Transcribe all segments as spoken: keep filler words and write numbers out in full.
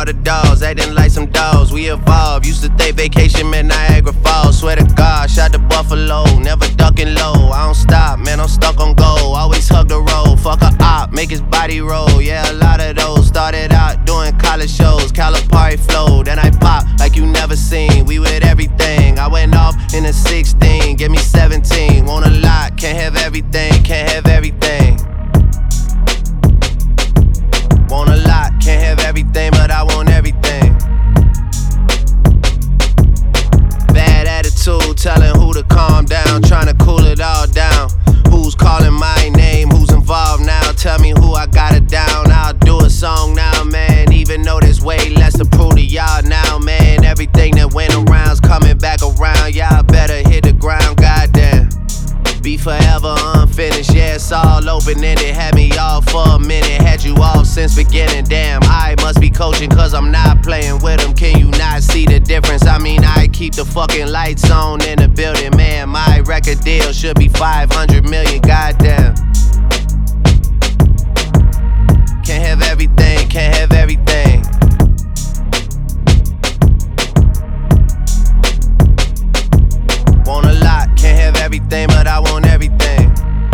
the dogs, acting like some dogs. We evolved, used to think vacation meant Niagara Falls. Swear to God, shot to Buffalo, never ducking low. I don't stop, man, I'm stuck on goal. Always hug the road, fuck a op, make his body roll. Yeah, a lot of those started out doing college shows. Calipari flow, then I pop like you never seen. We with everything, I went off in a sixteen, give me seventeen. Want a lot, can't have everything, can't have everything. Want a lot, can't have everything, but I want everything. Bad attitude, telling who to calm down, trying to cool it all down. Who's calling my name, who's involved now? Tell me who I got it down. I'll do a song now, man, even though there's way less to prove to y'all now, man. Everything that went around's coming back around. Y'all better hit the ground, goddamn. Be forever unfinished, yeah, it's all open-ended. Had me off for a minute, had you off since beginning. Damn, I must be coaching cause I'm not playing with them. Can you not see the difference? I mean, I keep the fucking lights on in the building. Man, my record deal should be five hundred million, goddamn. Can't have everything, can't have everything. Want a lot, can't have everything, but I want everything.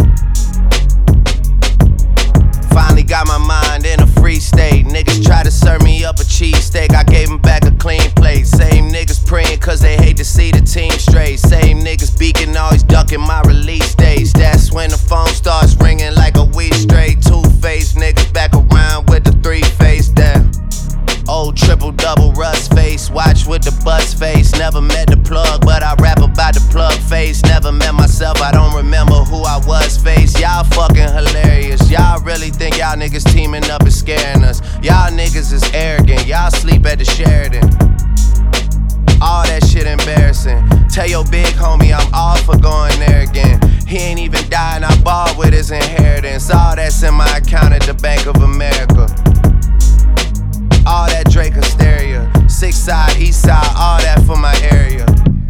Finally got my mind in a free state. Niggas try to serve me up a cheesesteak, I gave them back a clean plate. Same niggas praying cause they hate to see the team straight. Same niggas beaking, always ducking my release dates. That's when the phone starts ringing like a weed straight. Two-faced niggas back around with the three-face down. Old triple double rust face, watch with the buzz face. Never met the plug, but I rap about the plug face. Never met myself, I don't remember who I was face. Y'all fucking hilarious. Y'all really think y'all niggas teaming up is scaring us. Y'all niggas is arrogant, y'all sleep at the Sheraton. All that shit embarrassing. Tell your big homie I'm all for going there again. He ain't even died and I balled with his inheritance. All that's in my account at the Bank of America. All that Drake hysteria, six side, east side, all that for my area.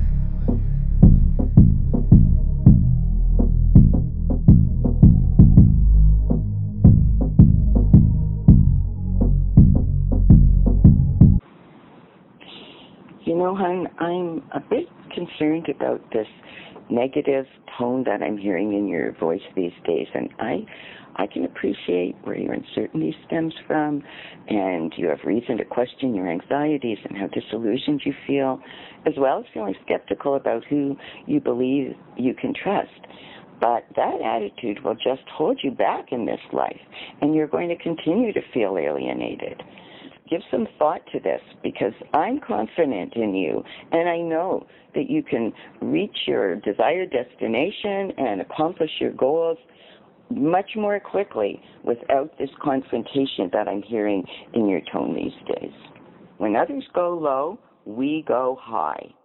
You know, hon, I'm a bit concerned about this negative tone that I'm hearing in your voice these days, and I I can appreciate where your uncertainty stems from, and you have reason to question your anxieties and how disillusioned you feel, as well as feeling skeptical about who you believe you can trust. But that attitude will just hold you back in this life, and you're going to continue to feel alienated. Give some thought to this, because I'm confident in you, and I know that you can reach your desired destination and accomplish your goals much more quickly without this confrontation that I'm hearing in your tone these days. When others go low, we go high.